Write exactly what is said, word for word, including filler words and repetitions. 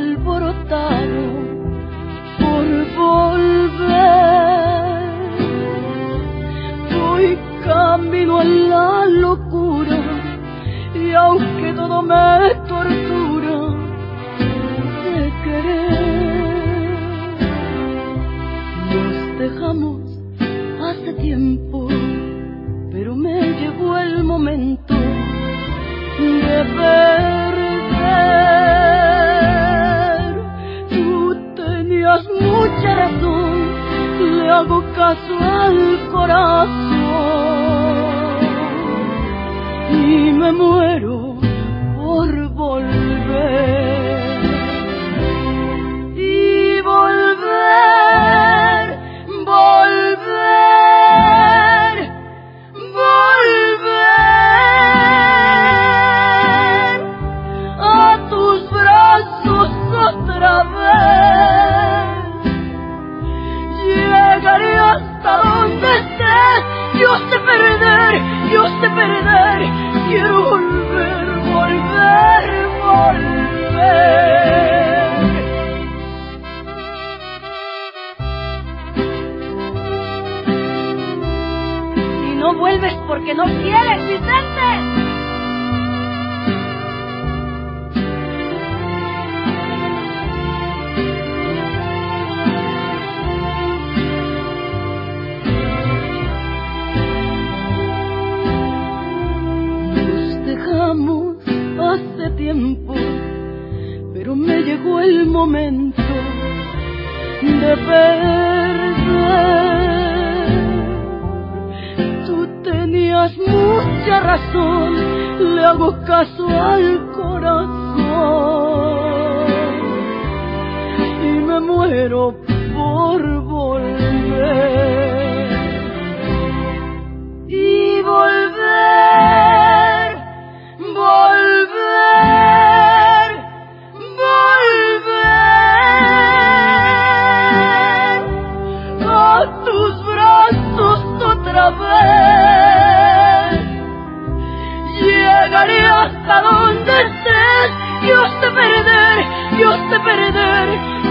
alborotado por volver. Voy camino a la locura y aunque todo me tortura de querer, nos dejamos hace tiempo, pero me llegó el momento de perder. Tú tenías mucha razón, le hago caso al corazón y me muero por volver. Y volver, volver, volver a tus brazos otra vez. Llegaré hasta donde estés, yo sé perder, yo sé perder, quiero volver, volver, volver. Si no vuelves porque no quieres, Vicente. Hace tiempo, pero me llegó el momento de perder. Tú tenías mucha razón, le hago caso al corazón y me muero por volver. Y volver, volver, volver a tus brazos otra vez. Llegaré hasta donde estés, yo sé perder, yo sé perder,